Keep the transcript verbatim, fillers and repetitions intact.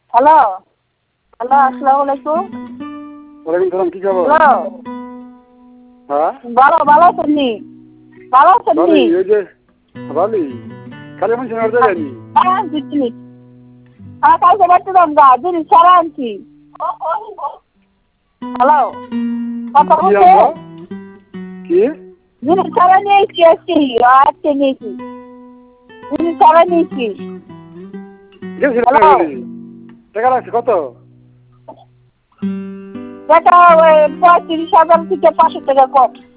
Hello hello আসসালামু আলাইকুম। ওয়ালাইকুম সালাম, কি খবর? হ্যালো হ্যাঁ ভালো ভালো আছেন নি? ভালো আছেন নি? ভালোই, ওই যে ভালোই। খালি এমন শোনার জায়গায় নি। হ্যাঁ দিচ্ছি। হ্যাঁ কালকে বাড়তে দাম গা জিনিস সারা আনছি। হ্যালো কথা কি বলছে আনবা? কি? জিনিস সারা নিয়েছি আসছি আজকে নিয়েছি জিনিস সারা নিয়েছি। গেছিল হ্যালো টাকা লাগছে কত? টাকা ওই পঁয়ত্রিশ হাজার থেকে পাঁচশো টাকা কম।